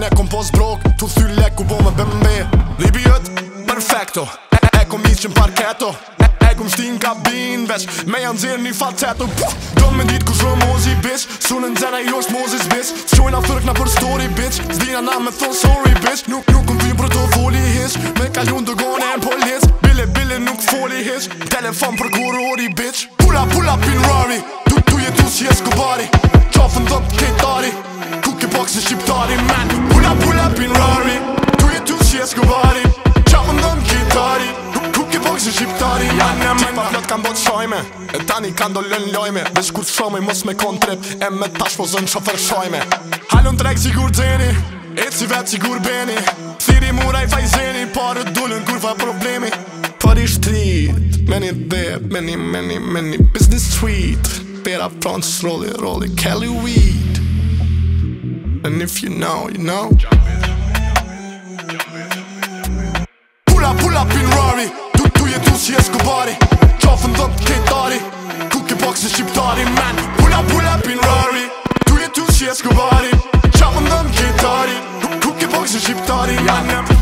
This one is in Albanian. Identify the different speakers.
Speaker 1: e kom pos brok Tu thylle ku bo me bëmbe Dhibi jët, perfecto E kom ishin parketo E kom shtin kabin veç Me janë zirë një falteto Do me dit ku shro mozi bitch Sunë në zena i osht mozis bitch Shojna thërkna për story bitch Zdina na me thon sorry bitch Nuk kom ty për të foli hish Me kalun të gone e në polic Bile nuk foli hish Telefon për kurori bitch Pull up in Rari Tu jetu si Escobari Qafën dhëm kejtari Ku ke boksi shqiptari man Pull up in Rari Tu jetu si Escobari Qafën dhëm kejtari Ku ke boksi shqiptari Tipa plot kan bot shojme E tani kan do lën lojme Vesh kur shomej mos me kon trip E me tash po zën shofer shojme Halon trek sigur dzeni E si vet sigur beni Thiri muraj fajzeni Pare dullën kur fa problemi Pari street Many there, many business street Pera fronts, rolly Cali weed And if you know, you know Pull up in Rari Tu jetu si Escobari Qafën dhëm kejtari Ku ke boksi shqiptari man Pull up in Rari Tu jetu si Escobari Qafën dhëm kejtari Ku ke boksi shqiptari man